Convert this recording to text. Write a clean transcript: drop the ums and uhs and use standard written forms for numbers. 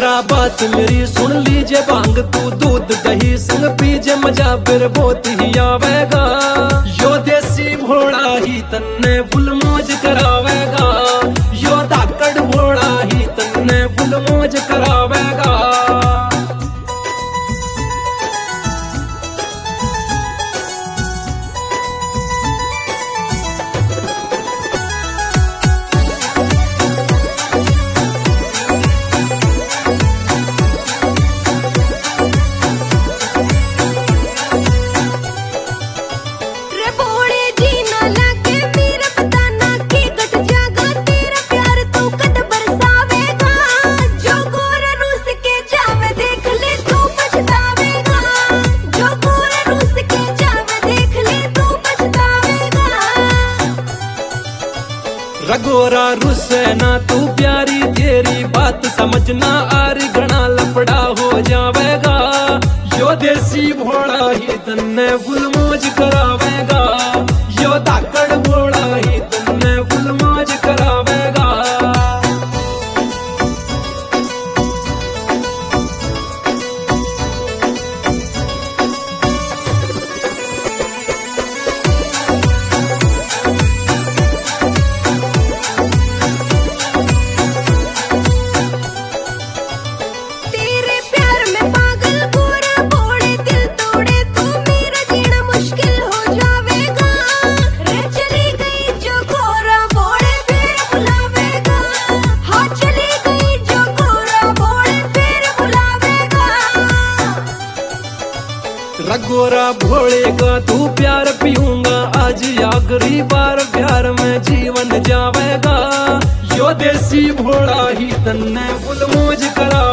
गोरा बात मेरी सुन लीजिए, भांग तू दूध दही संग पीजे, मजा फिर बहुत ही आवेगा। यो देसी भोला ही तन्ने फुल मौज करावेगा, यो धाकड़ भोला ही तन्ने फुल मौज करावेगा। रगोरा रुसे ना तू प्यारी, तेरी बात समझना आर घना लफड़ा हो जावेगा। यो देसी भोला ही तन्ने फुल मौज करावेगा, यो धाकड़ भोला ही तन्ने फुल मौज करावेगा। रगोरा भोले का तू प्यार पीऊंगा, आज आखिरी बार प्यार में जीवन जावेगा। यो देसी भोला ही तन्ने फुल मौज करा